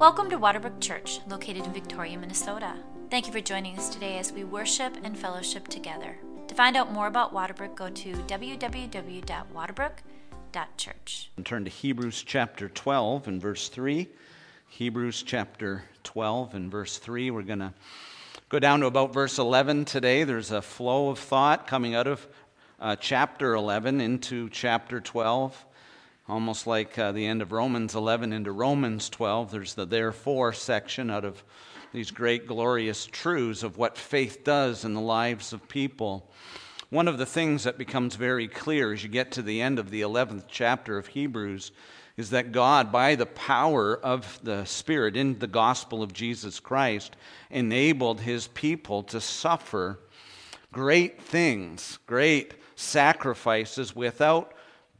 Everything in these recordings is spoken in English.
Welcome to Waterbrook Church, located in Victoria, Minnesota. Thank you for joining us today as we worship and fellowship together. To find out more about Waterbrook, go to www.waterbrook.church. And turn to Hebrews chapter 12 and verse 3. Hebrews chapter 12 and verse 3. We're going to go down to about verse 11 today. There's a flow of thought coming out of chapter 11 into chapter 12. Almost like the end of Romans 11 into Romans 12. There's the therefore section out of these great glorious truths of what faith does in the lives of people. One of the things that becomes very clear as you get to the end of the 11th chapter of Hebrews is that God, by the power of the Spirit in the gospel of Jesus Christ, enabled His people to suffer great things, great sacrifices without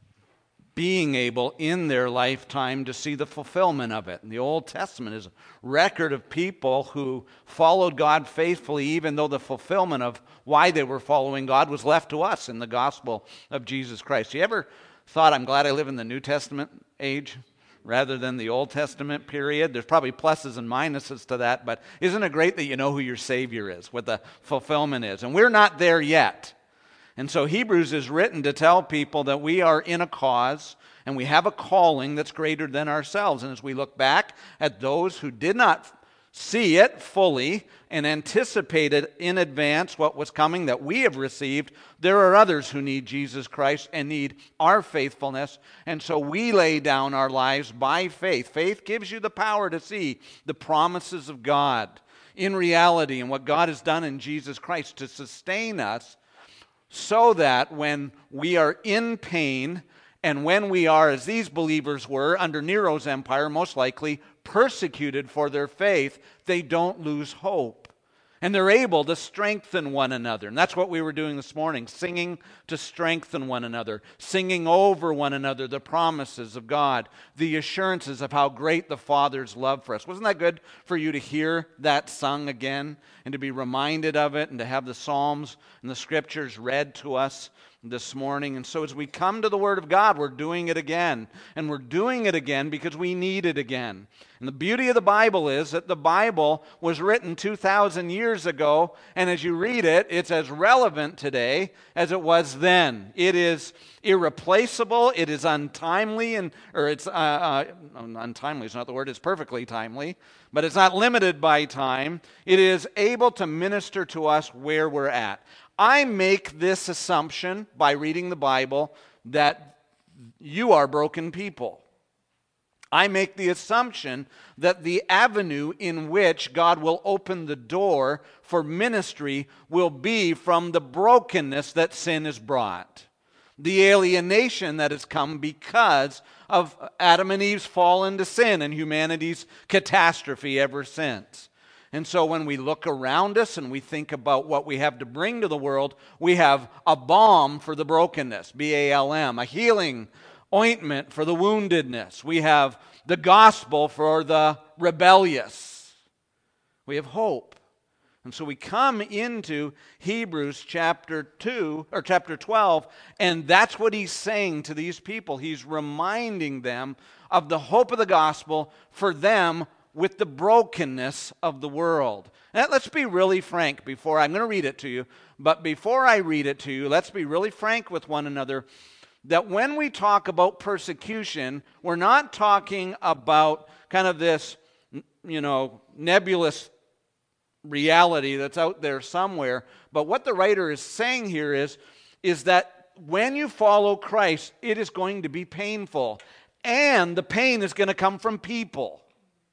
being able in their lifetime to see the fulfillment of it. And the Old Testament is a record of people who followed God faithfully, even though the fulfillment of why they were following God was left to us in the gospel of Jesus Christ. You ever thought, I'm glad I live in the New Testament age rather than the Old Testament period? There's probably pluses and minuses to that, but isn't it great that you know who your Savior is, what the fulfillment is? And we're not there yet. And so Hebrews is written to tell people that we are in a cause and we have a calling that's greater than ourselves. And as we look back at those who did not see it fully and anticipated in advance what was coming that we have received, there are others who need Jesus Christ and need our faithfulness. And so we lay down our lives by faith. Faith gives you the power to see the promises of God in reality and what God has done in Jesus Christ to sustain us, so that when we are in pain and when we are, as these believers were under Nero's empire, most likely persecuted for their faith, they don't lose hope. And they're able to strengthen one another. And that's what we were doing this morning, singing to strengthen one another, singing over one another the promises of God, the assurances of how great the Father's love for us. Wasn't that good for you to hear that sung again and to be reminded of it and to have the Psalms and the Scriptures read to us this morning? And so as we come to the Word of God, we're doing it again. And we're doing it again because we need it again. And the beauty of the Bible is that the Bible was written 2,000 years ago, and as you read it, it's as relevant today as it was then. It is irreplaceable, it is untimely, untimely is not the word, it's perfectly timely, but it's not limited by time. It is able to minister to us where we're at. I make this assumption by reading the Bible that you are broken people. I make the assumption that the avenue in which God will open the door for ministry will be from the brokenness that sin has brought. The alienation that has come because of Adam and Eve's fall into sin and humanity's catastrophe ever since. And so when we look around us and we think about what we have to bring to the world, we have a balm for the brokenness, B-A-L-M, a healing ointment for the woundedness. We have the gospel for the rebellious. We have hope. And so we come into Hebrews chapter 12, and that's what he's saying to these people. He's reminding them of the hope of the gospel for them with the brokenness of the world. Now, let's be really frank I'm going to read it to you, but before I read it to you, let's be really frank with one another that when we talk about persecution, we're not talking about kind of this, nebulous reality that's out there somewhere. But what the writer is saying here is that when you follow Christ, it is going to be painful. And the pain is going to come from people.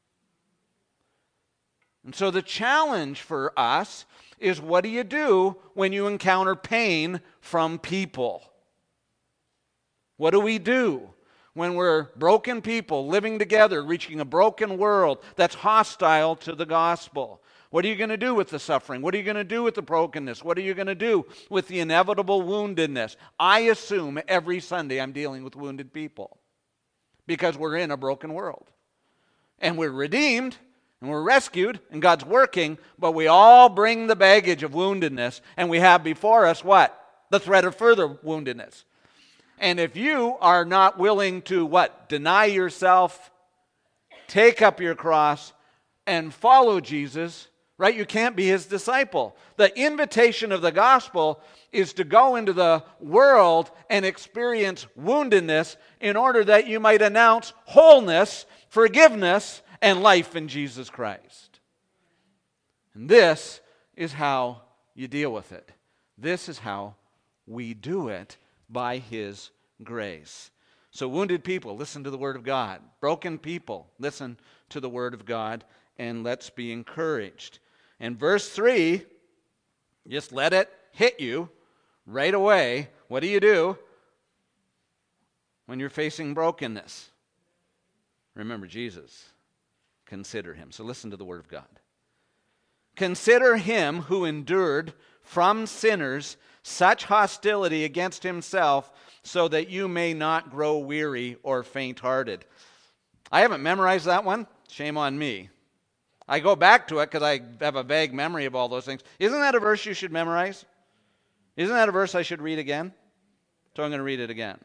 And so the challenge for us is, what do you do when you encounter pain from people? What do we do when we're broken people living together, reaching a broken world that's hostile to the gospel? What are you going to do with the suffering? What are you going to do with the brokenness? What are you going to do with the inevitable woundedness? I assume every Sunday I'm dealing with wounded people because we're in a broken world. And we're redeemed and we're rescued and God's working, but we all bring the baggage of woundedness, and we have before us what? The threat of further woundedness. And if you are not willing to, deny yourself take up your cross and follow Jesus, right? You can't be his disciple. The invitation of the gospel is to go into the world and experience woundedness in order that you might announce wholeness, forgiveness, and life in Jesus Christ. And this is how you deal with it. This is how we do it by his grace. So wounded people, listen to the word of God. Broken people, listen to the word of God, and let's be encouraged. And verse 3, just let it hit you right away. What do when you're facing brokenness? Remember Jesus. Consider him. So listen to the word of God. Consider him who endured from sinners such hostility against himself, so that you may not grow weary or faint-hearted. I haven't memorized that one. Shame on me. I go back to it because I have a vague memory of all those things. Isn't that a verse you should memorize? Isn't that a verse I should read again? So I'm going to read it again.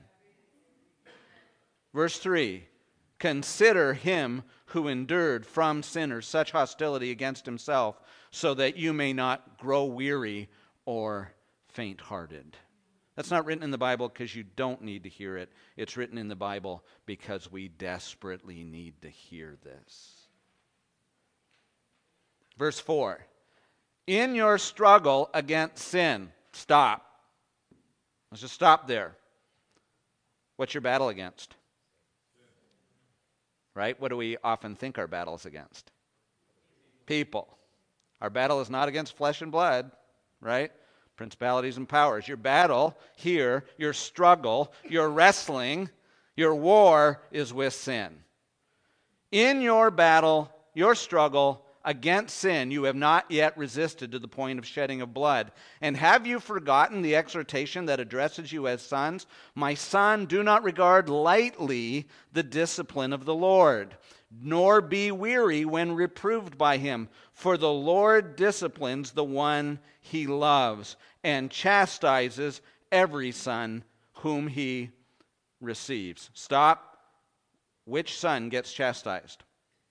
Verse 3, consider him who endured from sinners such hostility against himself, so that you may not grow weary or faint-hearted. That's not written in the Bible because you don't need to hear it. It's written in the Bible because we desperately need to hear this. Verse 4, in your struggle against sin, stop. Let's just stop there. What's your battle against? Right? What do we often think our battle is against? People. Our battle is not against flesh and blood, right? Principalities and powers. Your battle here, your struggle, your wrestling, your war is with sin. In your battle, your struggle against sin, you have not yet resisted to the point of shedding of blood. And have you forgotten the exhortation that addresses you as sons? My son, do not regard lightly the discipline of the Lord, nor be weary when reproved by him. For the Lord disciplines the one he loves, and chastises every son whom he receives. Stop. Which son gets chastised?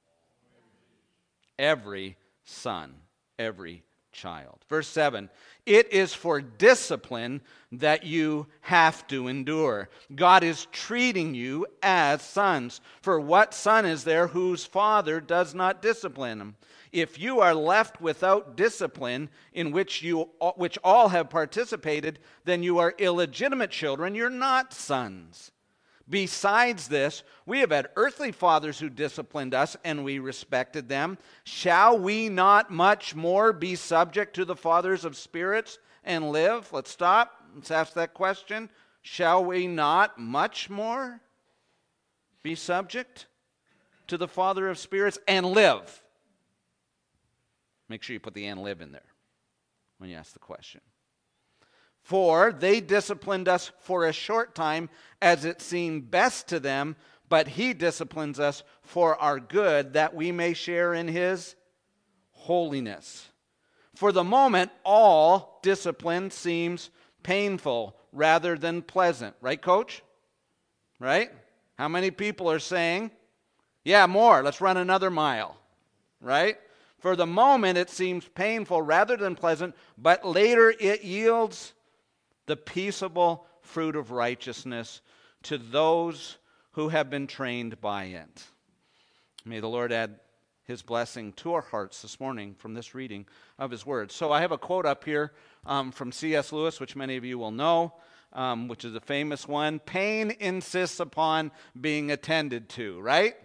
Every son, every child. Verse 7, it is for discipline that you have to endure. God is treating you as sons. For what son is there whose father does not discipline him? If you are left without discipline, in which all have participated, then you are illegitimate children, you're not sons. Besides this, we have had earthly fathers who disciplined us, and we respected them. Shall we not much more be subject to the fathers of spirits and live? Let's stop. Let's ask that question. Shall we not much more be subject to the Father of spirits and live? Make sure you put the "and live" in there when you ask the question. For they disciplined us for a short time as it seemed best to them, but he disciplines us for our good, that we may share in his holiness. For the moment, all discipline seems painful rather than pleasant. Right, Coach? Right? How many people are saying, yeah, more, let's run another mile. Right? For the moment, it seems painful rather than pleasant, but later it yields the peaceable fruit of righteousness to those who have been trained by it. May the Lord add his blessing to our hearts this morning from this reading of his word. So I have a quote up here from C.S. Lewis, which many of you will know, which is a famous one. Pain insists upon being attended to, right?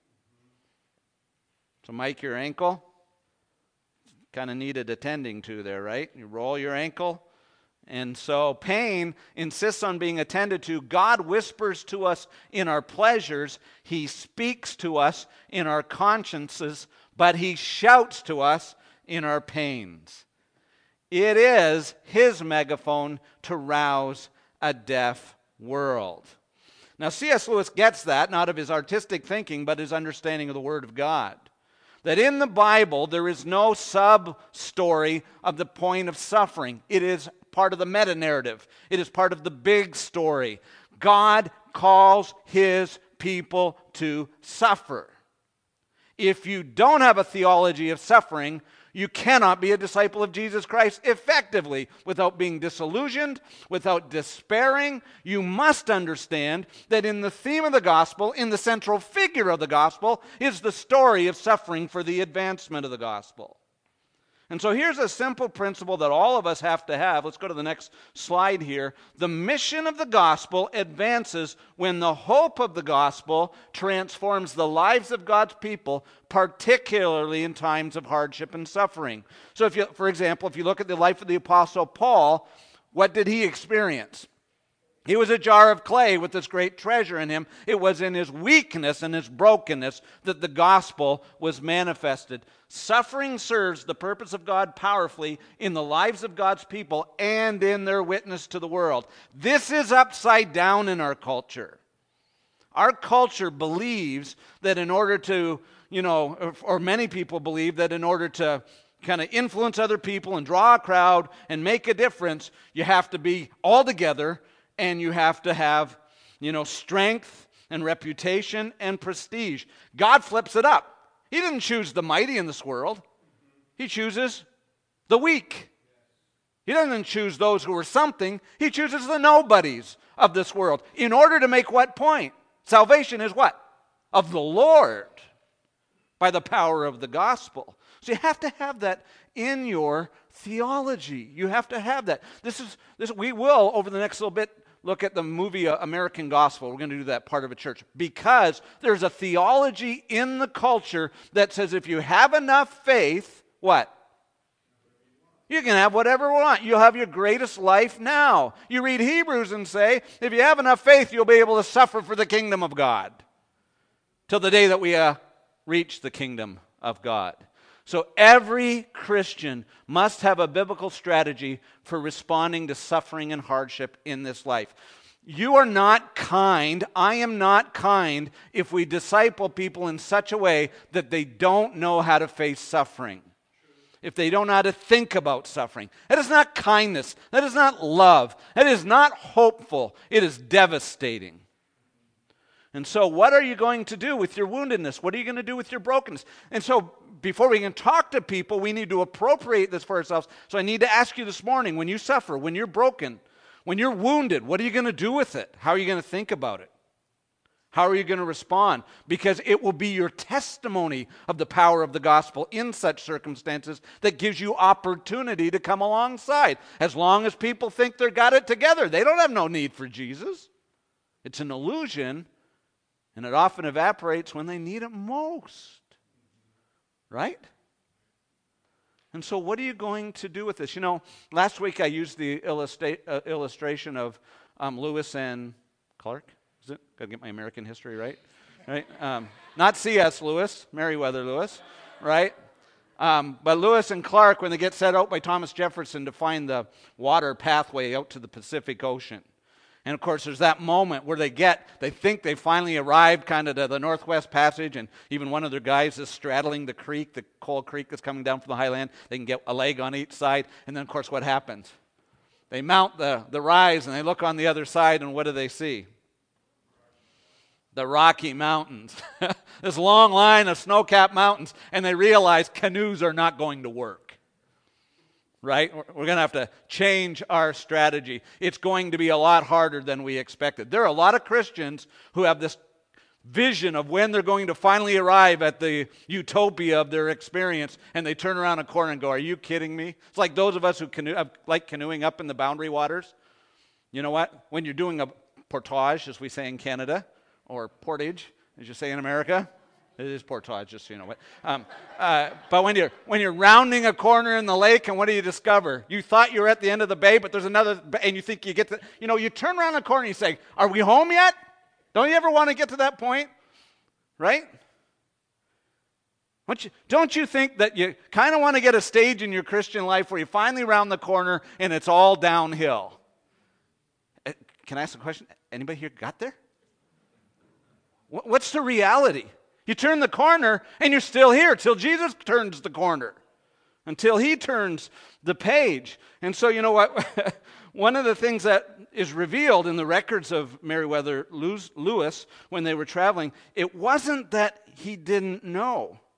So Mike, your ankle kind of needed attending to there, right? You roll your ankle. And so pain insists on being attended to. God whispers to us in our pleasures. He speaks to us in our consciences, but he shouts to us in our pains. It is his megaphone to rouse a deaf world. Now, C.S. Lewis gets that, not of his artistic thinking, but his understanding of the Word of God. That in the Bible, there is no sub-story of the point of suffering. It is part of the meta-narrative. It is part of the big story. God calls his people to suffer. If you don't have a theology of suffering, you cannot be a disciple of Jesus Christ effectively without being disillusioned, without despairing. You must understand that in the theme of the gospel, in the central figure of the gospel, is the story of suffering for the advancement of the gospel. And so here's a simple principle that all of us have to have. Let's go to the next slide here. The mission of the gospel advances when the hope of the gospel transforms the lives of God's people, particularly in times of hardship and suffering. So for example, if you look at the life of the Apostle Paul, what did he experience? He was a jar of clay with this great treasure in him. It was in his weakness and his brokenness that the gospel was manifested. Suffering serves the purpose of God powerfully in the lives of God's people and in their witness to the world. This is upside down in our culture. Our culture believes that in order to, or many people believe that in order to kind of influence other people and draw a crowd and make a difference, you have to be all together. And you have to have, strength and reputation and prestige. God flips it up. He didn't choose the mighty in this world. He chooses the weak. He doesn't choose those who are something. He chooses the nobodies of this world. In order to make what point? Salvation is what? Of the Lord. By the power of the gospel. So you have to have that in your theology. You have to have that. We will, over the next little bit, look at the movie American Gospel. We're going to do that part of a church. Because there's a theology in the culture that says if you have enough faith, what? You can have whatever you want. You'll have your greatest life now. You read Hebrews and say, if you have enough faith, you'll be able to suffer for the kingdom of God. Till the day that we reach the kingdom of God. So every Christian must have a biblical strategy for responding to suffering and hardship in this life. You are not kind, I am not kind, if we disciple people in such a way that they don't know how to face suffering. If they don't know how to think about suffering. That is not kindness. That is not love. That is not hopeful. It is devastating. And so what are you going to do with your woundedness? What are you going to do with your brokenness? And so before we can talk to people, we need to appropriate this for ourselves. So I need to ask you this morning, when you suffer, when you're broken, when you're wounded, what are you going to do with it? How are you going to think about it? How are you going to respond? Because it will be your testimony of the power of the gospel in such circumstances that gives you opportunity to come alongside. As long as people think they've got it together, they don't have no need for Jesus. It's an illusion, and it often evaporates when they need it most. Right? And so what are you going to do with this? Last week I used the illustration of Lewis and Clark. Is it? Got to get my American history right. Not C.S. Lewis, Meriwether Lewis, right? But Lewis and Clark, when they get set out by Thomas Jefferson to find the water pathway out to the Pacific Ocean. And of course, there's that moment where they think they finally arrived kind of to the Northwest Passage, and even one of their guys is straddling the creek, the Coal Creek that's coming down from the highland. They can get a leg on each side. And then, of course, what happens? They mount the rise, and they look on the other side, and what do they see? The Rocky Mountains. This long line of snow-capped mountains, and they realize canoes are not going to work. Right? We're going to have to change our strategy. It's going to be a lot harder than we expected. There are a lot of Christians who have this vision of when they're going to finally arrive at the utopia of their experience, and they turn around a corner and go, are you kidding me? It's like those of us who like canoeing up in the boundary waters. You know what? When you're doing a portage, as we say in Canada, or portage, as you say in America, it is portage, just so you know what. But when you're rounding a corner in the lake, and what do you discover? You thought you were at the end of the bay, but there's another, and you think you get to, you turn around the corner and you say, are we home yet? Don't you ever want to get to that point? Right? Don't you think that you kind of want to get a stage in your Christian life where you finally round the corner and it's all downhill? Can I ask a question? Anybody here got there? What's the reality? You turn the corner and you're still here till Jesus turns the corner, until he turns the page. And so you know what? One of the things that is revealed in the records of Meriwether Lewis when they were traveling, it wasn't that he didn't know.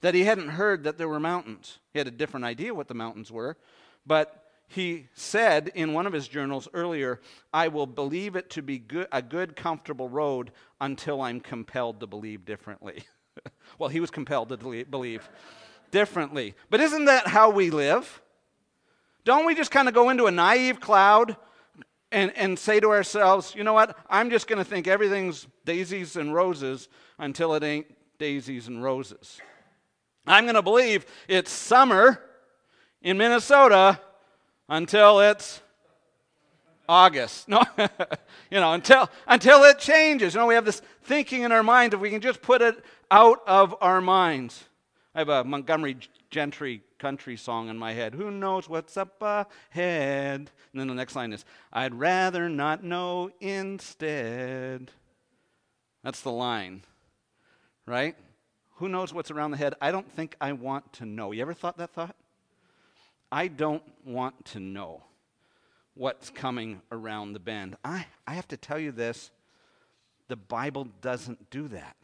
that he hadn't heard that there were mountains. He had a different idea what the mountains were, but he said in one of his journals earlier, I will believe it to be a good, comfortable road until I'm compelled to believe differently. Well, he was compelled to believe differently. But isn't that how we live? Don't we just kind of go into a naive cloud and say to ourselves, you know what, I'm just going to think everything's daisies and roses until it ain't daisies and roses. I'm going to believe it's summer in Minnesota until it's August. No, until it changes. We have this thinking in our mind if we can just put it out of our minds. I have a Montgomery Gentry country song in my head. Who knows what's up ahead? And then the next line is, I'd rather not know instead. That's the line, right? Who knows what's around the head? I don't think I want to know. You ever thought that thought? I don't want to know what's coming around the bend. I have to tell you this, the Bible doesn't do that.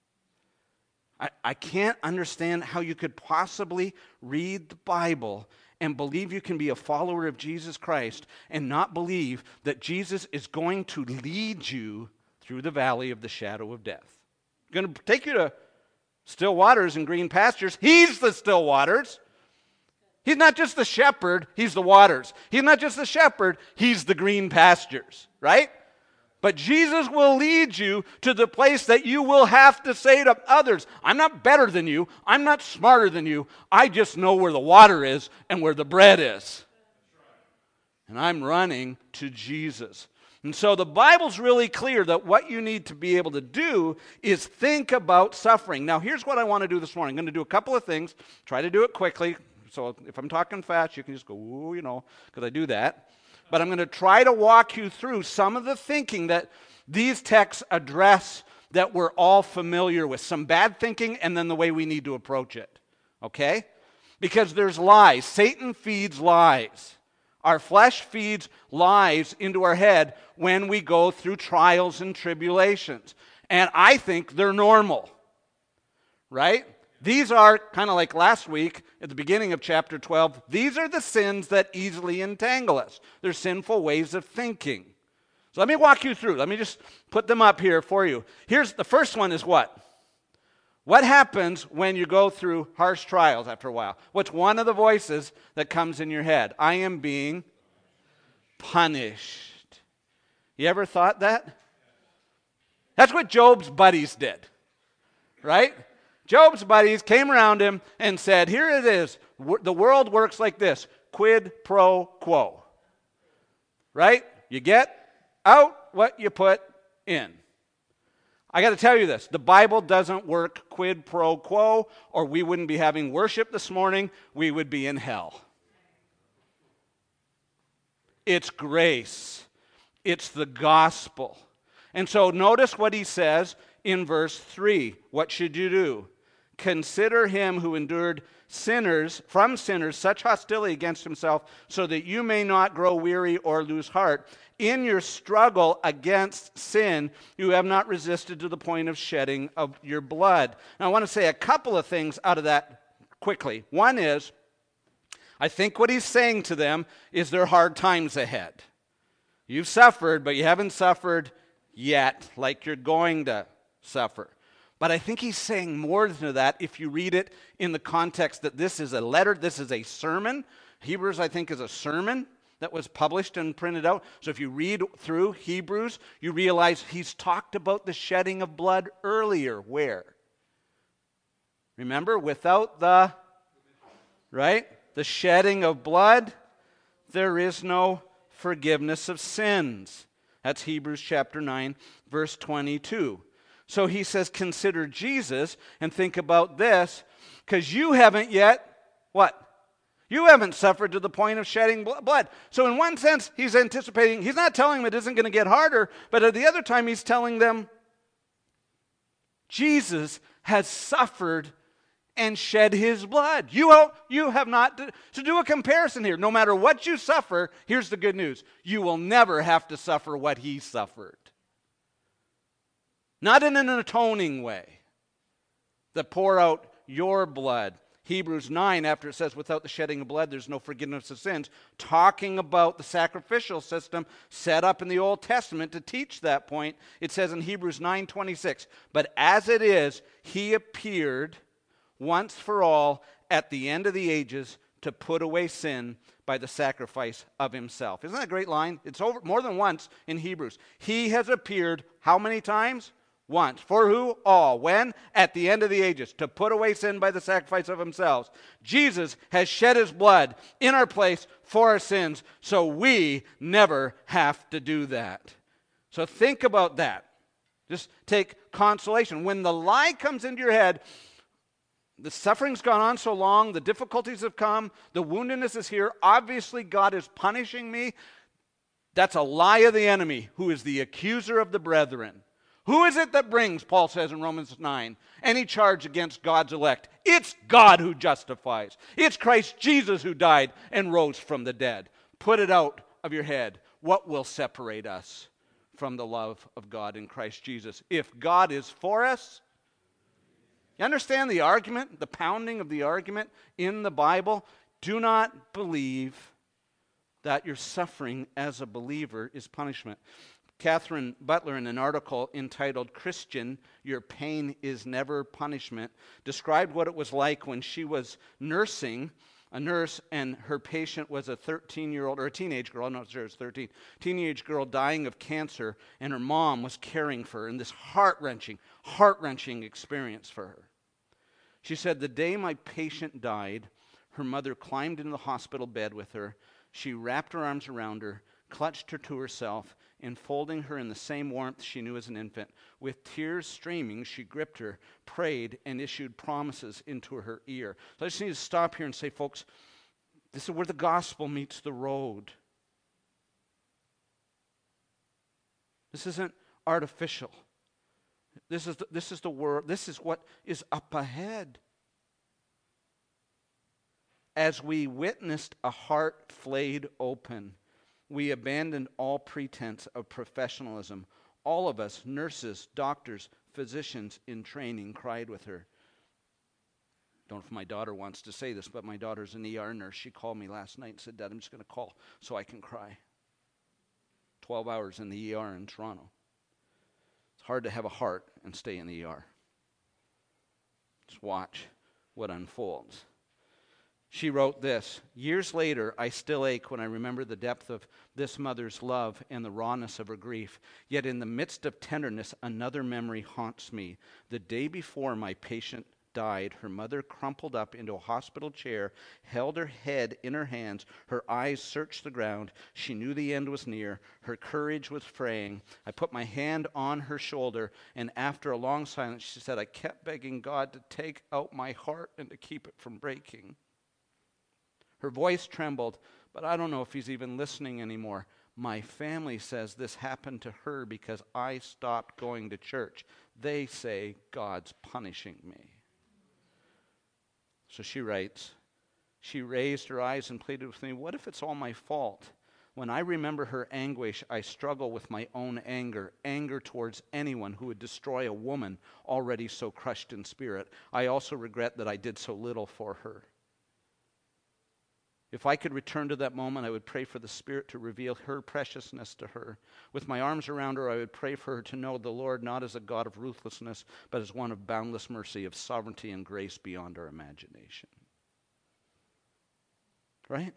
I can't understand how you could possibly read the Bible and believe you can be a follower of Jesus Christ and not believe that Jesus is going to lead you through the valley of the shadow of death. Going to take you to still waters and green pastures. He's the still waters. He's not just the shepherd, he's the waters. He's not just the shepherd, he's the green pastures, right? But Jesus will lead you to the place that you will have to say to others, I'm not better than you, I'm not smarter than you, I just know where the water is and where the bread is. And I'm running to Jesus. And so the Bible's really clear that what you need to be able to do is think about suffering. Now here's what I want to do this morning. I'm going to do a couple of things, try to do it quickly. So if I'm talking fast, you can just go, ooh, because I do that. But I'm going to try to walk you through some of the thinking that these texts address that we're all familiar with. Some bad thinking and then the way we need to approach it. Okay? Because there's lies. Satan feeds lies. Our flesh feeds lies into our head when we go through trials and tribulations. And I think they're normal. Right? These are, kind of like last week at the beginning of chapter 12, these are the sins that easily entangle us. They're sinful ways of thinking. So let me walk you through. Let me just put them up here for you. Here's the first one is what? What happens when you go through harsh trials after a while? What's one of the voices that comes in your head? I am being punished. You ever thought that? That's what Job's buddies did, right? Job's buddies came around him and said, here it is. The world works like this. Quid pro quo. Right? You get out what you put in. I got to tell you this. The Bible doesn't work quid pro quo, or we wouldn't be having worship this morning. We would be in hell. It's grace. It's the gospel. And so notice what he says in verse 3. What should you do? Consider him who endured from sinners such hostility against himself, so that you may not grow weary or lose heart. In your struggle against sin, you have not resisted to the point of shedding of your blood. Now, I want to say a couple of things out of that quickly. One is, I think what he's saying to them is there are hard times ahead. You've suffered, but you haven't suffered yet like you're going to suffer. But I think he's saying more than that if you read it in the context that this is a letter, this is a sermon. Hebrews, I think, is a sermon that was published and printed out. So if you read through Hebrews, you realize he's talked about the shedding of blood earlier. Where? Remember, without the shedding of blood, there is no forgiveness of sins. That's Hebrews chapter 9, verse 22. So he says, consider Jesus and think about this, because you haven't yet, what? You haven't suffered to the point of shedding blood. So in one sense, he's anticipating, he's not telling them it isn't going to get harder, but at the other time he's telling them, Jesus has suffered and shed his blood. You have not, to do a comparison here, no matter what you suffer, here's the good news. You will never have to suffer what he suffered. Not in an atoning way that pour out your blood. Hebrews 9, after it says, without the shedding of blood, there's no forgiveness of sins, talking about the sacrificial system set up in the Old Testament to teach that point, it says in Hebrews 9:26, but as it is, he appeared once for all at the end of the ages to put away sin by the sacrifice of himself. Isn't that a great line? It's over more than once in Hebrews. He has appeared how many times? Once. For who? All. When? At the end of the ages, to put away sin by the sacrifice of himself. Jesus has shed his blood in our place for our sins, so we never have to do that. So think about that. Just take consolation. When the lie comes into your head, the suffering's gone on so long, the difficulties have come, the woundedness is here, obviously God is punishing me. That's a lie of the enemy, who is the accuser of the brethren. Who is it that brings, Paul says in Romans 9, any charge against God's elect? It's God who justifies. It's Christ Jesus who died and rose from the dead. Put it out of your head. What will separate us from the love of God in Christ Jesus? If God is for us, you understand the argument, the pounding of the argument in the Bible? Do not believe that your suffering as a believer is punishment. Catherine Butler, in an article entitled "Christian, Your Pain is Never Punishment," described what it was like when she was nursing, a nurse, and her patient was a 13-year-old, or a teenage girl, I'm not sure it was 13, teenage girl dying of cancer, and her mom was caring for her in this heart-wrenching experience for her. She said, the day my patient died, her mother climbed into the hospital bed with her. She wrapped her arms around her, clutched her to herself, enfolding her in the same warmth she knew as an infant. With tears streaming, she gripped her, prayed, and issued promises into her ear. So I just need to stop here and say, folks, this is where the gospel meets the road. This isn't artificial. This is the word. This is what is up ahead. As we witnessed a heart flayed open, we abandoned all pretense of professionalism. All of us, nurses, doctors, physicians in training, cried with her. Don't know if my daughter wants to say this, but my daughter's an ER nurse. She called me last night and said, Dad, I'm just going to call so I can cry. 12 hours in the ER in Toronto. It's hard to have a heart and stay in the ER. Just watch what unfolds. She wrote this, years later, I still ache when I remember the depth of this mother's love and the rawness of her grief. Yet in the midst of tenderness, another memory haunts me. The day before my patient died, her mother crumpled up into a hospital chair, held her head in her hands, her eyes searched the ground. She knew the end was near. Her courage was fraying. I put my hand on her shoulder, and after a long silence, she said, I kept begging God to take out my heart and to keep it from breaking. Her voice trembled, but I don't know if he's even listening anymore. My family says this happened to her because I stopped going to church. They say God's punishing me. So she writes, she raised her eyes and pleaded with me, what if it's all my fault? When I remember her anguish, I struggle with my own anger towards anyone who would destroy a woman already so crushed in spirit. I also regret that I did so little for her. If I could return to that moment, I would pray for the Spirit to reveal her preciousness to her. With my arms around her, I would pray for her to know the Lord not as a God of ruthlessness, but as one of boundless mercy, of sovereignty and grace beyond our imagination. Right?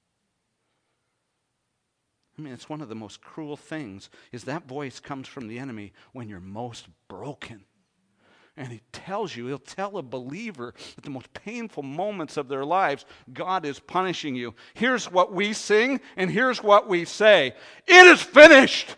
I mean, it's one of the most cruel things, is that voice comes from the enemy when you're most broken. And he'll tell a believer at the most painful moments of their lives, God is punishing you. Here's what we sing, and here's what we say. It is finished.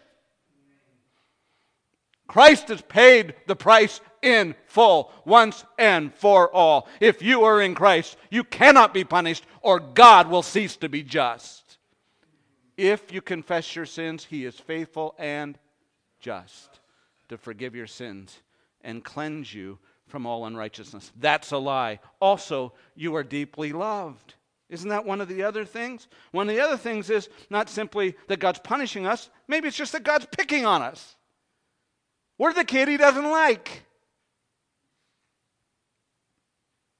Christ has paid the price in full, once and for all. If you are in Christ, you cannot be punished, or God will cease to be just. If you confess your sins, He is faithful and just to forgive your sins and cleanse you from all unrighteousness. That's a lie. Also, you are deeply loved. Isn't that one of the other things? One of the other things is not simply that God's punishing us. Maybe it's just that God's picking on us. We're the kid He doesn't like.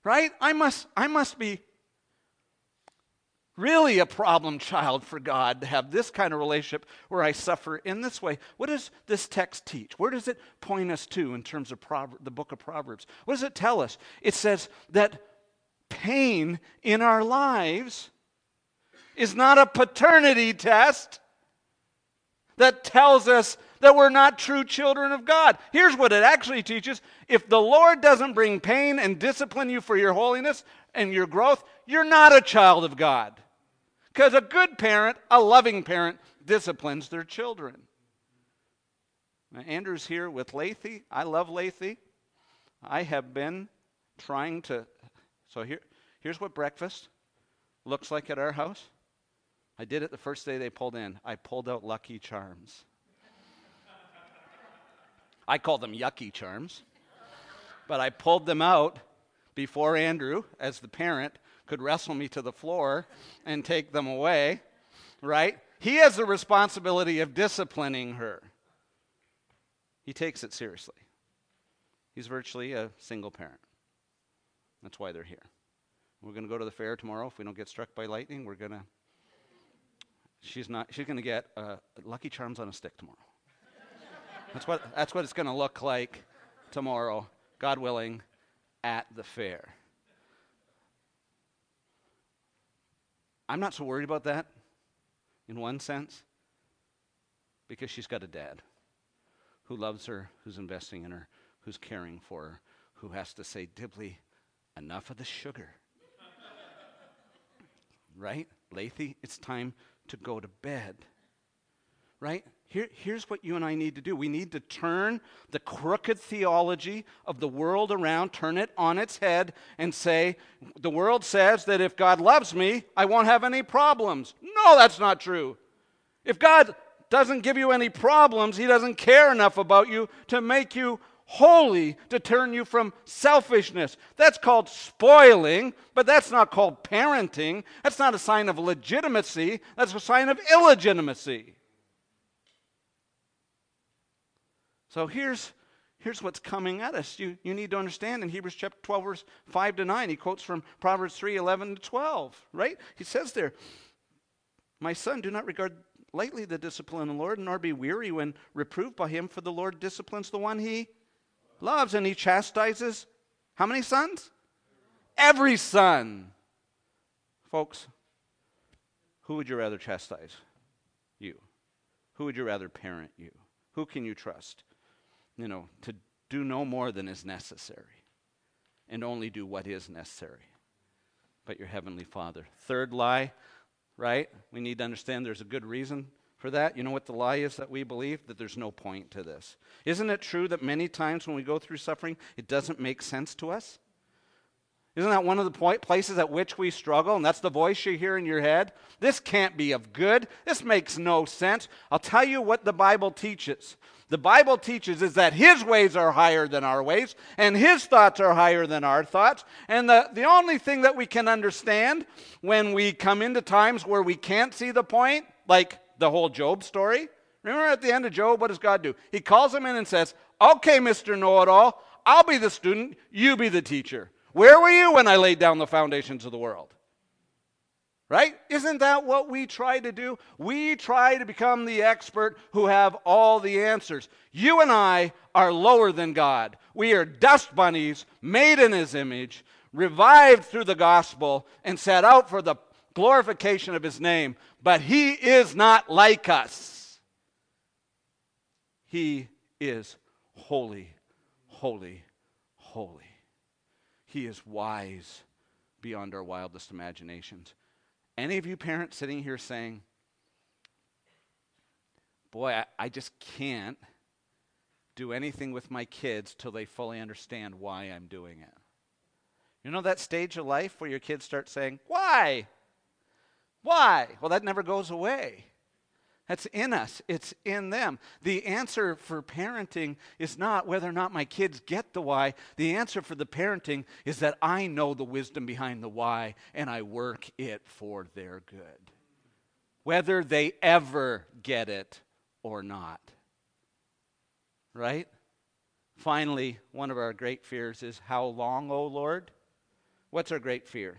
right? I must be really a problem child for God to have this kind of relationship where I suffer in this way. What does this text teach? Where does it point us to in terms of the book of Proverbs? What does it tell us? It says that pain in our lives is not a paternity test that tells us that we're not true children of God. Here's what it actually teaches. If the Lord doesn't bring pain and discipline you for your holiness and your growth, you're not a child of God. Because a good parent, a loving parent, disciplines their children. Now, Andrew's here with Lathy. I love Lathy. I have been trying to... So here's what breakfast looks like at our house. I did it the first day they pulled in. I pulled out Lucky Charms. I call them Yucky Charms. But I pulled them out before Andrew, as the parent, could wrestle me to the floor and take them away, right? He has the responsibility of disciplining her. He takes it seriously. He's virtually a single parent. That's why they're here. We're going to go to the fair tomorrow. If we don't get struck by lightning, she's going to get Lucky Charms on a stick tomorrow. That's what it's going to look like tomorrow, God willing, at the fair. I'm not so worried about that, in one sense, because she's got a dad who loves her, who's investing in her, who's caring for her, who has to say, Dibley, enough of the sugar. Right? Lathy, it's time to go to bed. Right? Here's what you and I need to do. We need to turn the crooked theology of the world around, turn it on its head, and say, the world says that if God loves me, I won't have any problems. No, that's not true. If God doesn't give you any problems, He doesn't care enough about you to make you holy, to turn you from selfishness. That's called spoiling, but that's not called parenting. That's not a sign of legitimacy. That's a sign of illegitimacy. So here's what's coming at us. You need to understand in Hebrews chapter 12, verse 5 to 9, he quotes from Proverbs 3, 11 to 12, right? He says there, my son, do not regard lightly the discipline of the Lord, nor be weary when reproved by Him, for the Lord disciplines the one He loves, and He chastises how many sons? Every son. Folks, who would you rather chastise? You. Who would you rather parent? You. Who can you trust? To do no more than is necessary, and only do what is necessary, but your heavenly Father. Third lie, right? We need to understand there's a good reason for that. You know what the lie is that we believe? That there's no point to this. Isn't it true that many times when we go through suffering, it doesn't make sense to us? Isn't that one of the places at which we struggle? And that's the voice you hear in your head. This can't be of good. This makes no sense. I'll tell you what the Bible teaches. The Bible teaches is that His ways are higher than our ways, and His thoughts are higher than our thoughts. And the only thing that we can understand when we come into times where we can't see the point, like the whole Job story. Remember at the end of Job, what does God do? He calls him in and says, okay, Mr. Know-it-all, I'll be the student, you be the teacher. Where were you when I laid down the foundations of the world? Right? Isn't that what we try to do? We try to become the expert who have all the answers. You and I are lower than God. We are dust bunnies made in His image, revived through the gospel, and set out for the glorification of His name. But He is not like us. He is holy, holy, holy. He is wise beyond our wildest imaginations. Any of you parents sitting here saying, boy, I just can't do anything with my kids till they fully understand why I'm doing it. You know that stage of life where your kids start saying, why? Why? Well, that never goes away. That's in us. It's in them. The answer for parenting is not whether or not my kids get the why. The answer for the parenting is that I know the wisdom behind the why, and I work it for their good, whether they ever get it or not. Right? Finally, one of our great fears is, how long, O Lord? What's our great fear?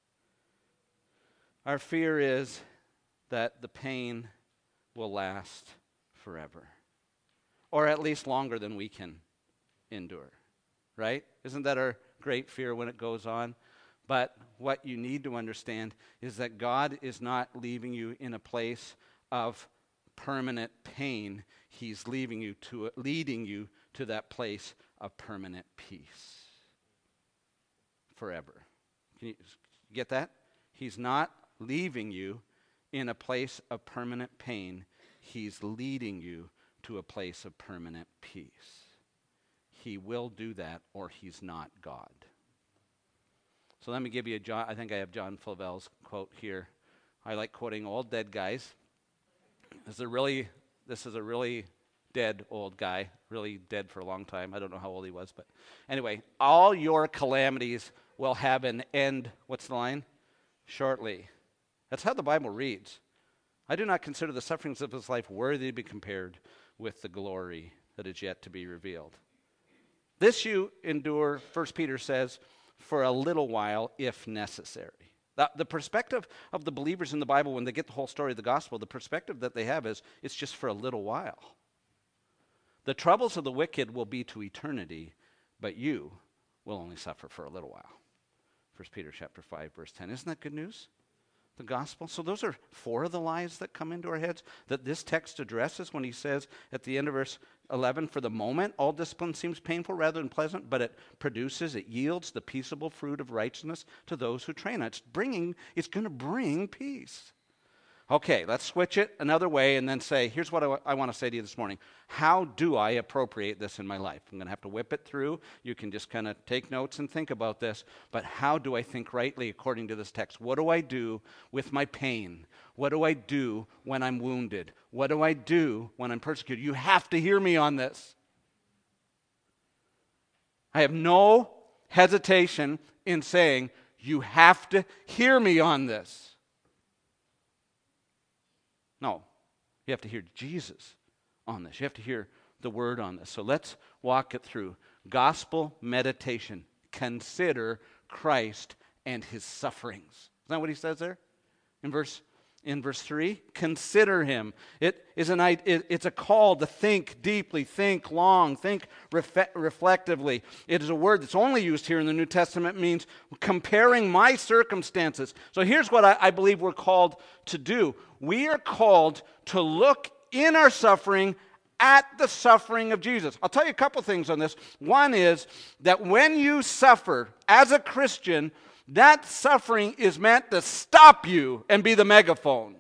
Our fear is that the pain will last forever, or at least longer than we can endure, right? Isn't that our great fear when it goes on? But what you need to understand is that God is not leaving you in a place of permanent pain. He's leading you to that place of permanent peace forever. Can you get that? He's not leaving you in a place of permanent pain. He's leading you to a place of permanent peace. He will do that, or he's not God. So let me give you I think I have John Flavel's quote here. I like quoting old dead guys. This is a really dead old guy, really dead for a long time. I don't know how old he was, but anyway, all your calamities will have an end. What's the line? Shortly. That's how the Bible reads. I do not consider the sufferings of this life worthy to be compared with the glory that is yet to be revealed. This you endure, 1 Peter says, for a little while, if necessary. The perspective of the believers in the Bible, when they get the whole story of the gospel, the perspective that they have is it's just for a little while. The troubles of the wicked will be to eternity, but you will only suffer for a little while. 1 Peter chapter 5, verse 10. Isn't that good news? The gospel. So those are 4 of the lies that come into our heads that this text addresses when he says at the end of verse 11, for the moment, all discipline seems painful rather than pleasant, but it yields the peaceable fruit of righteousness to those who train it. It's going to bring peace. Okay, let's switch it another way and then say, here's what I want to say to you this morning. How do I appropriate this in my life? I'm going to have to whip it through. You can just kind of take notes and think about this. But how do I think rightly according to this text? What do I do with my pain? What do I do when I'm wounded? What do I do when I'm persecuted? You have to hear me on this. I have no hesitation in saying, you have to hear me on this. No, you have to hear Jesus on this. You have to hear the word on this. So let's walk it through. Gospel meditation. Consider Christ and his sufferings. Isn't that what he says there? In verse 3, consider him. It's a call to think deeply, think long, think reflectively. It is a word that's only used here in the New Testament. It means comparing my circumstances. So here's what I believe we're called to do. We are called to look in our suffering at the suffering of Jesus. I'll tell you a couple things on this. One is that when you suffer as a Christian, that suffering is meant to stop you and be the megaphone.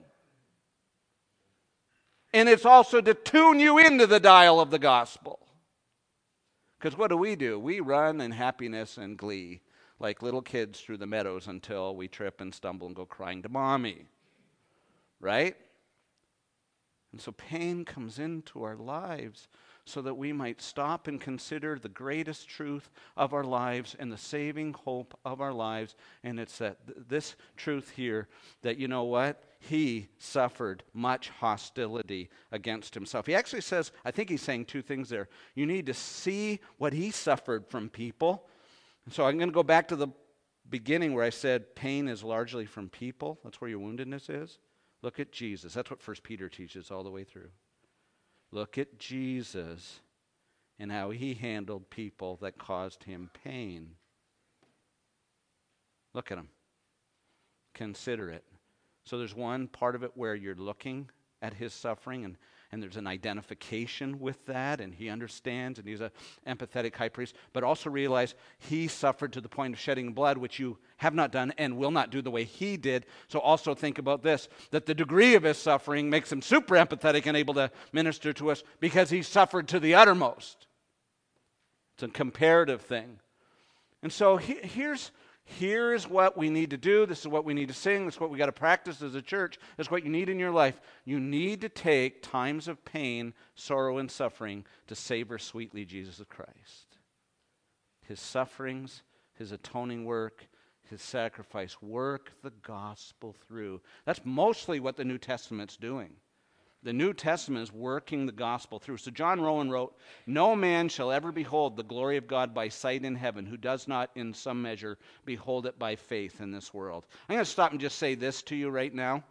And it's also to tune you into the dial of the gospel. Because what do? We run in happiness and glee like little kids through the meadows until we trip and stumble and go crying to mommy. Right? And so pain comes into our lives so that we might stop and consider the greatest truth of our lives and the saving hope of our lives. And it's that this truth here, that you know what? He suffered much hostility against himself. He actually says, I think he's saying 2 things there. You need to see what he suffered from people. And so I'm going to go back to the beginning where I said pain is largely from people. That's where your woundedness is. Look at Jesus. That's what 1 Peter teaches all the way through. Look at Jesus and how he handled people that caused him pain. Look at him. Consider it. So there's one part of it where you're looking at his suffering and there's an identification with that, and he understands, and he's an empathetic high priest. But also realize he suffered to the point of shedding blood, which you have not done and will not do the way he did. So also think about this, that the degree of his suffering makes him super empathetic and able to minister to us because he suffered to the uttermost. It's a comparative thing. And so here's what we need to do. This is what we need to sing. This is what we got to practice as a church. This is what you need in your life. You need to take times of pain, sorrow, and suffering to savor sweetly Jesus Christ. His sufferings, his atoning work, his sacrifice. Work the gospel through. That's mostly what the New Testament's doing. The New Testament is working the gospel through. So John Rowan wrote, "No man shall ever behold the glory of God by sight in heaven, who does not in some measure behold it by faith in this world." I'm going to stop and just say this to you right now.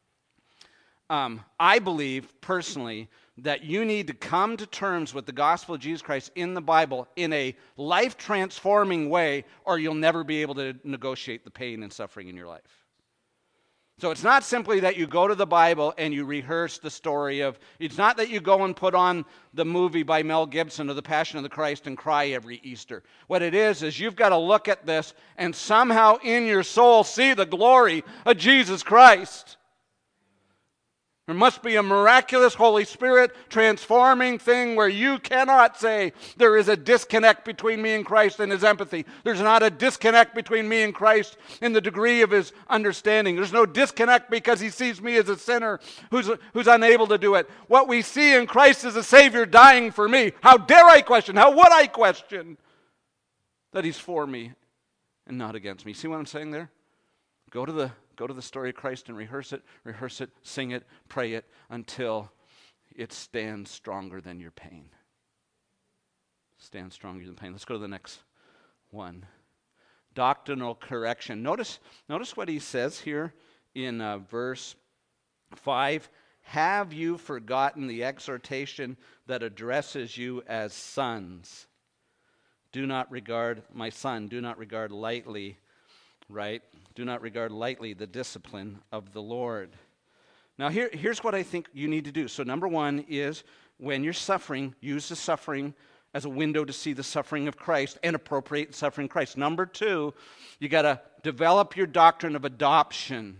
I believe personally that you need to come to terms with the gospel of Jesus Christ in the Bible in a life-transforming way, or you'll never be able to negotiate the pain and suffering in your life. So it's not simply that you go to the Bible and you rehearse the story of, it's not that you go and put on the movie by Mel Gibson of the Passion of the Christ and cry every Easter. What it is you've got to look at this and somehow in your soul see the glory of Jesus Christ. There must be a miraculous Holy Spirit transforming thing where you cannot say there is a disconnect between me and Christ and his empathy. There's not a disconnect between me and Christ in the degree of his understanding. There's no disconnect because he sees me as a sinner who's unable to do it. What we see in Christ is a Savior dying for me. How dare I question? How would I question that he's for me and not against me? See what I'm saying there? Go to the story of Christ and rehearse it, sing it, pray it until it stands stronger than your pain. Stands stronger than pain. Let's go to the next one. Doctrinal correction. Notice what he says here in verse 5. Have you forgotten the exhortation that addresses you as sons? Do not regard, my son, do not regard lightly, right? Do not regard lightly the discipline of the Lord. Now here's what I think you need to do. So number one is when you're suffering, use the suffering as a window to see the suffering of Christ and appropriate the suffering of Christ. Number two, you got to develop your doctrine of adoption.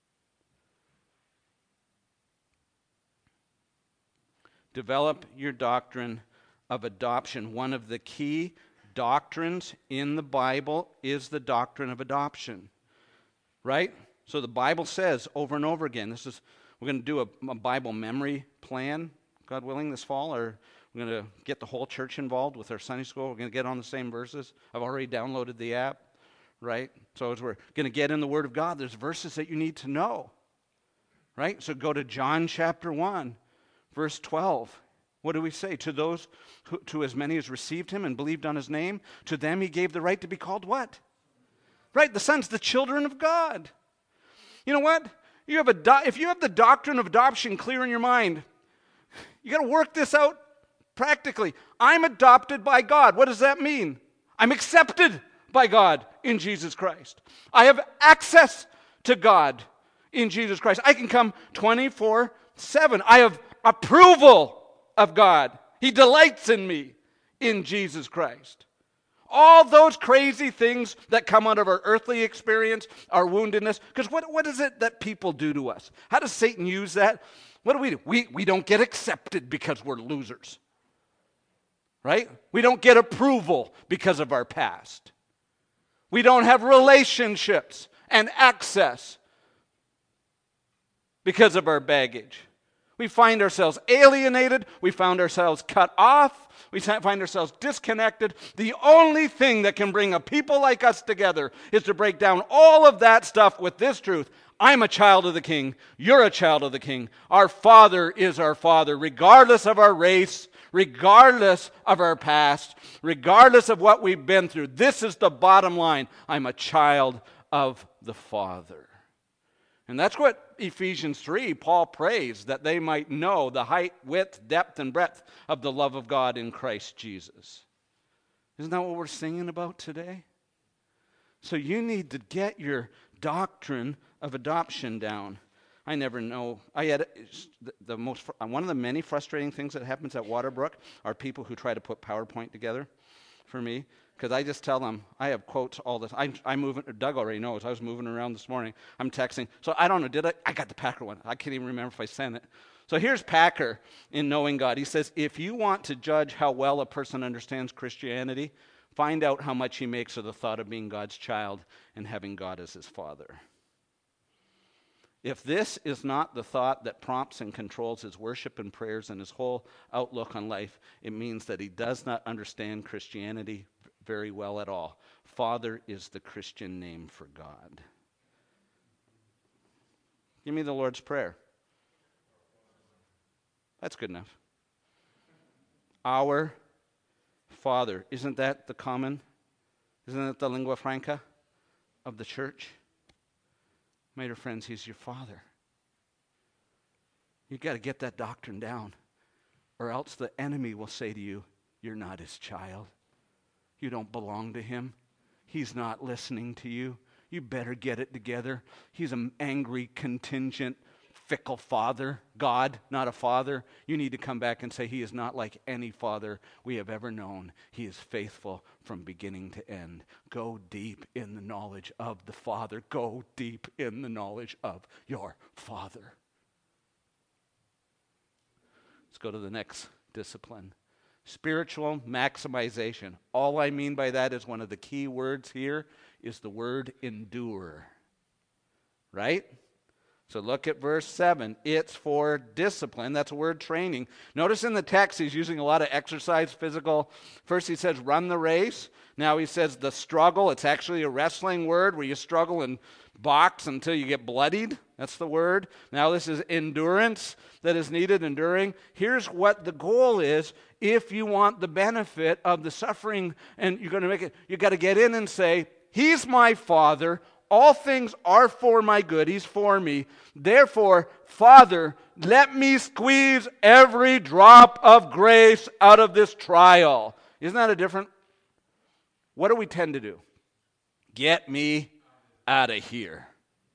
Develop your doctrine of adoption. One of the key doctrines in the Bible is the doctrine of adoption. Right? So the Bible says over and over again, we're going to do a Bible memory plan, God willing, this fall, or we're going to get the whole church involved with our Sunday school. We're going to get on the same verses. I've already downloaded the app, right? So as we're going to get in the Word of God, there's verses that you need to know, right? So go to John chapter 1, verse 12. What do we say? To as many as received him and believed on his name, to them he gave the right to be called what? Right, the sons, the children of God. You know what? If you have the doctrine of adoption clear in your mind, you got to work this out practically. I'm adopted by God. What does that mean? I'm accepted by God in Jesus Christ. I have access to God in Jesus Christ. I can come 24/7. I have approval of God. He delights in me in Jesus Christ. All those crazy things that come out of our earthly experience, our woundedness, because what is it that people do to us? How does Satan use that? What do? We don't get accepted because we're losers. Right? We don't get approval because of our past. We don't have relationships and access because of our baggage. We find ourselves alienated. We find ourselves cut off. We find ourselves disconnected. The only thing that can bring a people like us together is to break down all of that stuff with this truth. I'm a child of the King. You're a child of the King. Our Father is our Father, regardless of our race, regardless of our past, regardless of what we've been through. This is the bottom line. I'm a child of the Father. And that's what Ephesians 3, Paul prays, that they might know the height, width, depth, and breadth of the love of God in Christ Jesus. Isn't that what we're singing about today? So you need to get your doctrine of adoption down. I never know. I had one of the many frustrating things that happens at Waterbrook are people who try to put PowerPoint together for me. Because I just tell them, I have quotes all the time. I'm moving, Doug already knows, I was moving around this morning. I'm texting. So I don't know, I got the Packer one. I can't even remember if I sent it. So here's Packer in Knowing God. He says, if you want to judge how well a person understands Christianity, find out how much he makes of the thought of being God's child and having God as his father. If this is not the thought that prompts and controls his worship and prayers and his whole outlook on life, it means that he does not understand Christianity very well at all. Father is the Christian name for God. Give me the Lord's Prayer. That's good enough. Our Father. Isn't that the lingua franca of the church? My dear friends, He's your Father. You've got to get that doctrine down, or else the enemy will say to you, you're not His child. You don't belong to Him. He's not listening to you. You better get it together. He's an angry, contingent, fickle father. God, not a father. You need to come back and say, He is not like any father we have ever known. He is faithful from beginning to end. Go deep in the knowledge of the Father. Go deep in the knowledge of your Father. Let's go to the next discipline. Spiritual maximization. All I mean by that is one of the key words here is the word endure. Right? So look at verse 7. It's for discipline. That's a word, training. Notice in the text he's using a lot of exercise, physical. First he says run the race. Now he says the struggle. It's actually a wrestling word where you struggle and box until you get bloodied. That's the word. Now this is endurance that is needed, enduring. Here's what the goal is. If you want the benefit of the suffering and you're going to make it, you got to get in and say, He's my Father. All things are for my good. He's for me. Therefore, Father, let me squeeze every drop of grace out of this trial. Isn't that a different? What do we tend to do? Get me out of here.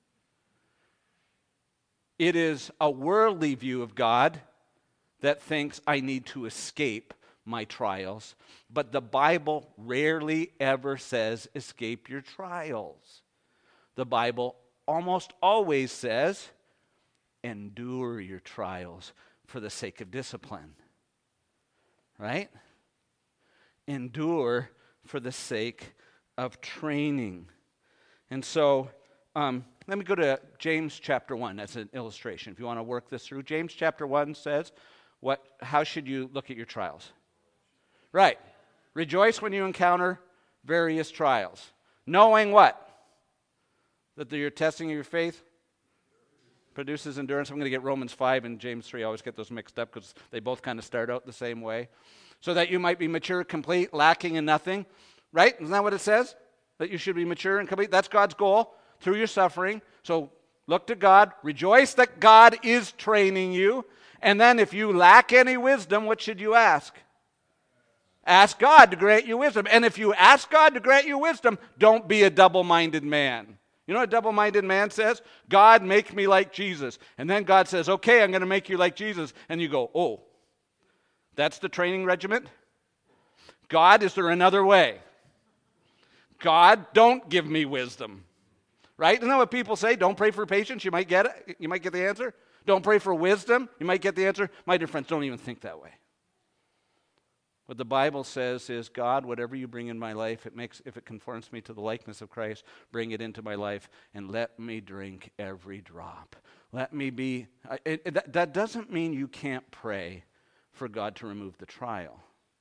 It is a worldly view of God that thinks I need to escape my trials. But the Bible rarely ever says escape your trials. The Bible almost always says endure your trials for the sake of discipline. Right? Endure for the sake of training. And so, let me go to James chapter 1 as an illustration. If you want to work this through, James chapter 1 says, how should you look at your trials? Right. Rejoice when you encounter various trials. Knowing what? That you're testing your faith produces endurance. I'm going to get Romans 5 and James 3. I always get those mixed up because they both kind of start out the same way. So that you might be mature, complete, lacking in nothing. Right? Isn't that what it says? That you should be mature and complete. That's God's goal through your suffering. So look to God. Rejoice that God is training you. And then if you lack any wisdom, what should you ask? Ask God to grant you wisdom. And if you ask God to grant you wisdom, don't be a double-minded man. You know what a double-minded man says? God, make me like Jesus. And then God says, okay, I'm going to make you like Jesus. And you go, oh, that's the training regiment? God, is there another way? God, don't give me wisdom. Right? Isn't that what people say? Don't pray for patience, you might get it. You might get the answer. Don't pray for wisdom, you might get the answer. My dear friends, don't even think that way. What the Bible says is, God, whatever you bring in my life, if it conforms me to the likeness of Christ, bring it into my life and let me drink every drop. Let me be, that doesn't mean you can't pray for God to remove the trial.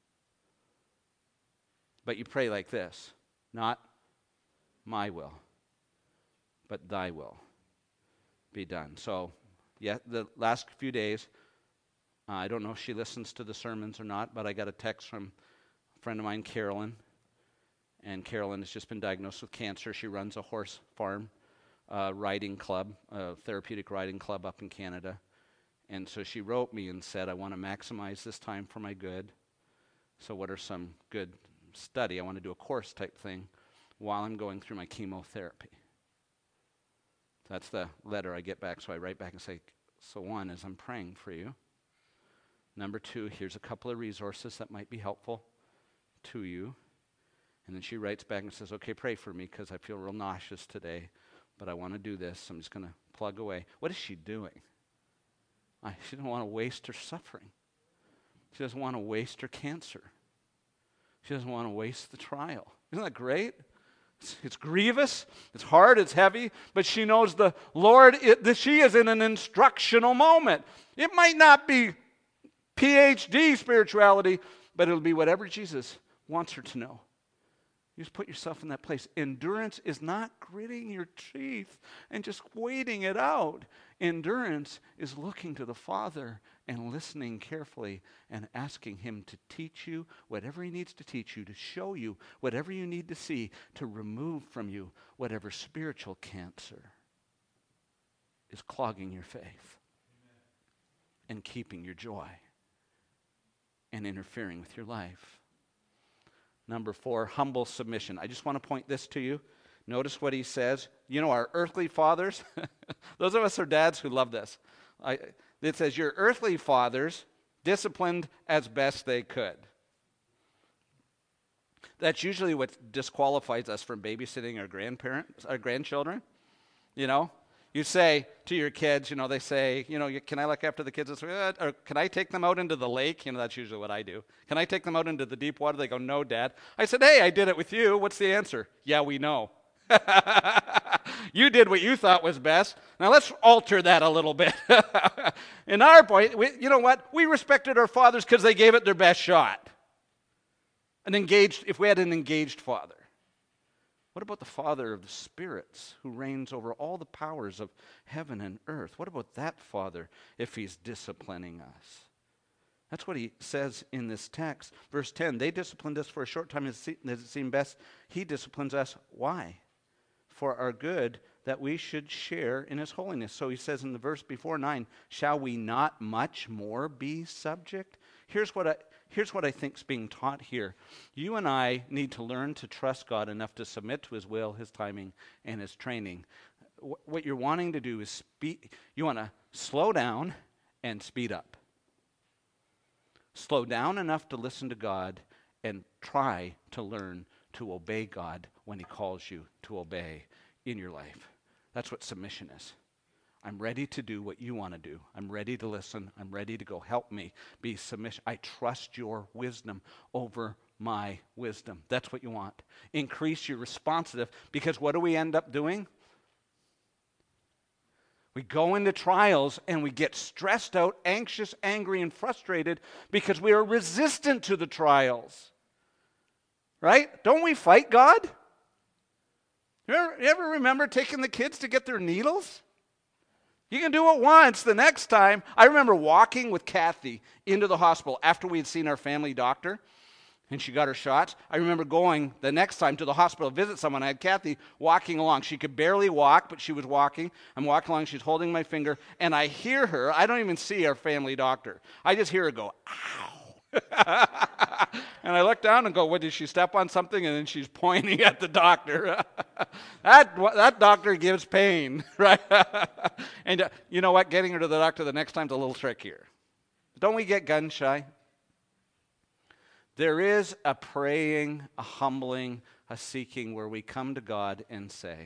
But you pray like this, not my will, but thy will be done. So, yeah, the last few days, I don't know if she listens to the sermons or not, but I got a text from a friend of mine, Carolyn. And Carolyn has just been diagnosed with cancer. She runs a horse farm riding club, a therapeutic riding club up in Canada. And so she wrote me and said, I want to maximize this time for my good. So what are some good study? I want to do a course type thing while I'm going through my chemotherapy. That's the letter I get back. So I write back and say, so one is I'm praying for you. Number two, here's a couple of resources that might be helpful to you. And then she writes back and says, okay, pray for me because I feel real nauseous today, but I want to do this. I'm just going to plug away. What is she doing? She doesn't want to waste her suffering. She doesn't want to waste her cancer. She doesn't want to waste the trial. Isn't that great? It's grievous, it's hard, it's heavy, but she knows the Lord, she is in an instructional moment. It might not be PhD spirituality, but it'll be whatever Jesus wants her to know. You just put yourself in that place. Endurance is not gritting your teeth and just waiting it out. Endurance is looking to the Father and listening carefully and asking him to teach you whatever he needs to teach you, to show you whatever you need to see, to remove from you whatever spiritual cancer is clogging your faith and keeping your joy and interfering with your life. Number 4, humble submission. I just want to point this to you. Notice what he says. You know, our earthly fathers, those of us who are dads who love this. It says, your earthly fathers disciplined as best they could. That's usually what disqualifies us from babysitting our grandchildren. You know, you say to your kids, they say, can I look after the kids this week? Or can I take them out into the lake? That's usually what I do. Can I take them out into the deep water? They go, no, Dad. I said, hey, I did it with you. What's the answer? Yeah, we know. You did what you thought was best. Now let's alter that a little bit. In our point, we respected our fathers because they gave it their best shot. If we had an engaged father. What about the Father of the spirits who reigns over all the powers of heaven and earth? What about that Father if he's disciplining us? That's what he says in this text. Verse 10, they disciplined us for a short time as it seemed best. He disciplines us. Why? For our good, that we should share in his holiness. So he says in the verse before 9, shall we not much more be subject? Here's what I think is being taught here. You and I need to learn to trust God enough to submit to his will, his timing, and his training. What you're wanting to do is you want to slow down and speed up. Slow down enough to listen to God and try to learn to obey God when he calls you to obey in your life. That's what submission is. I'm ready to do what you want to do. I'm ready to listen. I'm ready to go. Help me be submission. I trust your wisdom over my wisdom. That's what you want. Increase your responsive, because what do we end up doing? We go into trials and we get stressed out, anxious, angry, and frustrated because we are resistant to the trials. Right? Don't we fight God? You ever remember taking the kids to get their needles? You can do it once. The next time, I remember walking with Kathy into the hospital after we had seen our family doctor and she got her shots. I remember going the next time to the hospital to visit someone. I had Kathy walking along. She could barely walk, but she was walking. I'm walking along. She's holding my finger, and I hear her. I don't even see our family doctor. I just hear her go, ow. And I look down and go, what, did she step on something? And then she's pointing at the doctor. That doctor gives pain, right? And you know what? Getting her to the doctor the next time is a little trickier. Don't we get gun shy? There is a praying, a humbling, a seeking where we come to God and say,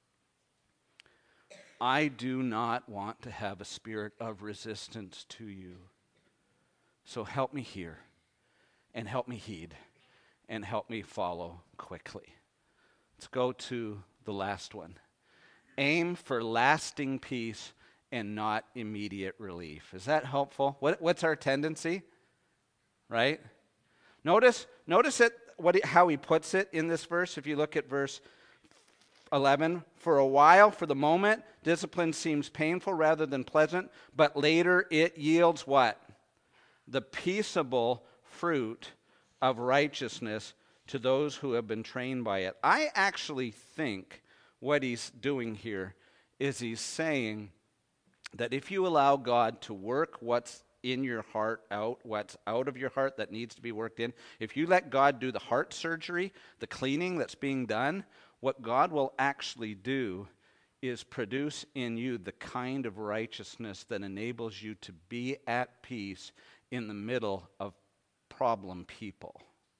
I do not want to have a spirit of resistance to you. So help me hear, and help me heed, and help me follow quickly. Let's go to the last one. Aim for lasting peace and not immediate relief. Is that helpful? What's our tendency? Right? Notice it, how he puts it in this verse. If you look at verse 11, for a while, for the moment, discipline seems painful rather than pleasant, but later it yields what? The peaceable fruit of righteousness to those who have been trained by it. I actually think what he's doing here is he's saying that if you allow God to work what's in your heart out, what's out of your heart that needs to be worked in, if you let God do the heart surgery, the cleaning that's being done, what God will actually do is produce in you the kind of righteousness that enables you to be at peace in the middle of problem people.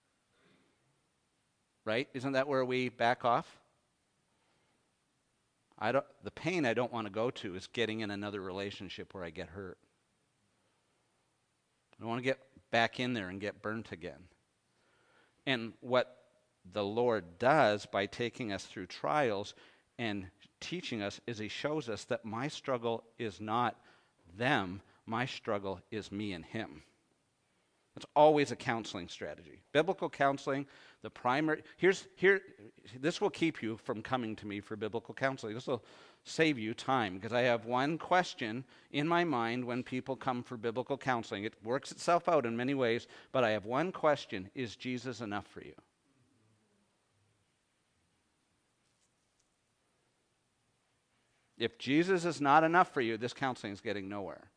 Right? Isn't that where we back off? The pain I don't want to go to is getting in another relationship where I get hurt. I don't want to get back in there and get burnt again. And what the Lord does by taking us through trials and teaching us is he shows us that my struggle is not them. My struggle is me and him. It's always a counseling strategy. Biblical counseling, the primary, this will keep you from coming to me for biblical counseling. This will save you time, because I have one question in my mind when people come for biblical counseling. It works itself out in many ways, but I have one question: is Jesus enough for you? If Jesus is not enough for you, this counseling is getting nowhere.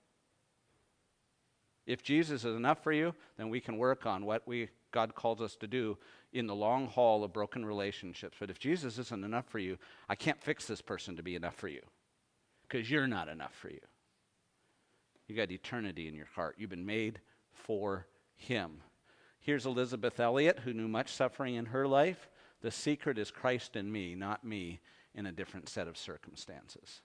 If Jesus is enough for you, then we can work on what God calls us to do in the long haul of broken relationships. But if Jesus isn't enough for you, I can't fix this person to be enough for you, because you're not enough for you. You got eternity in your heart. You've been made for Him. Here's Elizabeth Elliot, who knew much suffering in her life. The secret is Christ in me, not me in a different set of circumstances.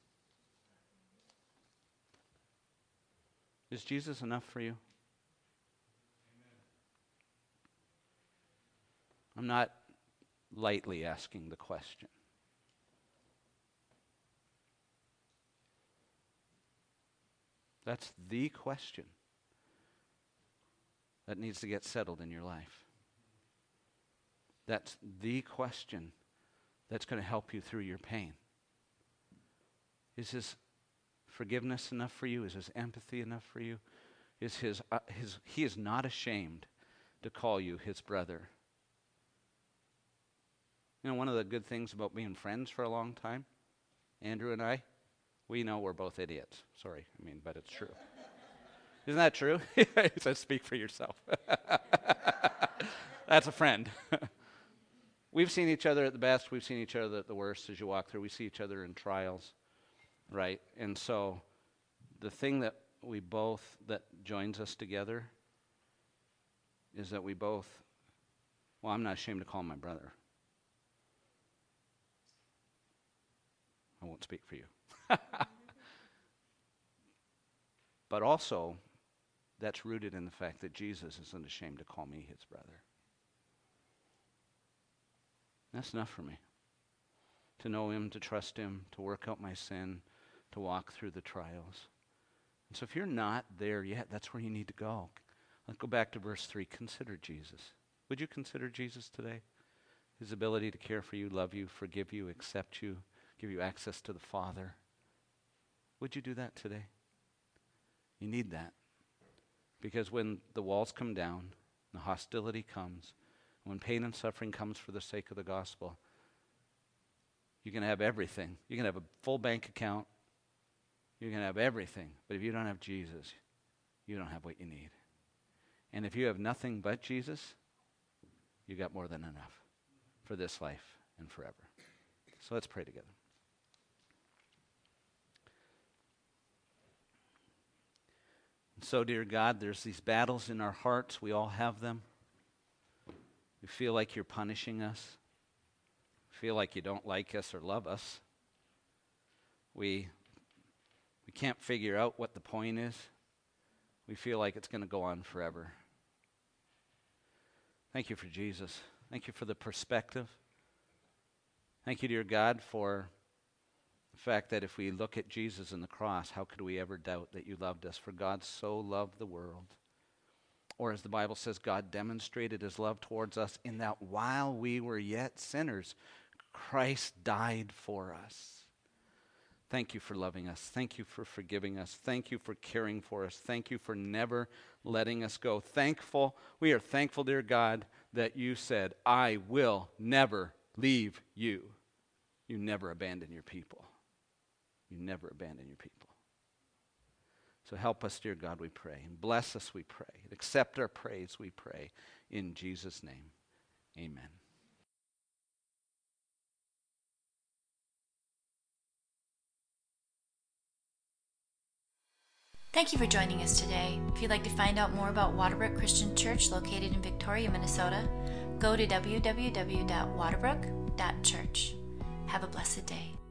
Is Jesus enough for you? I'm not lightly asking the question. That's the question that needs to get settled in your life. That's the question that's going to help you through your pain. Is His forgiveness enough for you? Is His empathy enough for you? Is He is not ashamed to call you His brother. You know, one of the good things about being friends for a long time, Andrew and I, we know we're both idiots. Sorry, but it's true. Isn't that true? He says, speak for yourself. That's a friend. We've seen each other at the best. We've seen each other at the worst as you walk through. We see each other in trials, right? And so the thing that joins us together is that we both, I'm not ashamed to call him my brother. I won't speak for you. But also, that's rooted in the fact that Jesus isn't ashamed to call me His brother. That's enough for me. To know Him, to trust Him, to work out my sin, to walk through the trials. And so if you're not there yet, that's where you need to go. Let's go back to verse 3. Consider Jesus. Would you consider Jesus today? His ability to care for you, love you, forgive you, accept you, give you access to the Father. Would you do that today? You need that. Because when the walls come down, the hostility comes, when pain and suffering comes for the sake of the gospel, you can have everything. You can have a full bank account. You can have everything. But if you don't have Jesus, you don't have what you need. And if you have nothing but Jesus, you got more than enough for this life and forever. So let's pray together. So, dear God, there's these battles in our hearts. We all have them. We feel like you're punishing us. We feel like you don't like us or love us. We can't figure out what the point is. We feel like it's going to go on forever. Thank you for Jesus. Thank you for the perspective. Thank you, dear God, for the fact that if we look at Jesus and the cross, how could we ever doubt that you loved us? For God so loved the world. Or as the Bible says, God demonstrated His love towards us in that while we were yet sinners, Christ died for us. Thank you for loving us. Thank you for forgiving us. Thank you for caring for us. Thank you for never letting us go. We are thankful, dear God, that you said, I will never leave you. You never abandon your people. You never abandon your people. So help us, dear God, we pray. And bless us, we pray. And accept our praise, we pray. In Jesus' name, amen. Thank you for joining us today. If you'd like to find out more about Waterbrook Christian Church located in Victoria, Minnesota, go to www.waterbrook.church. Have a blessed day.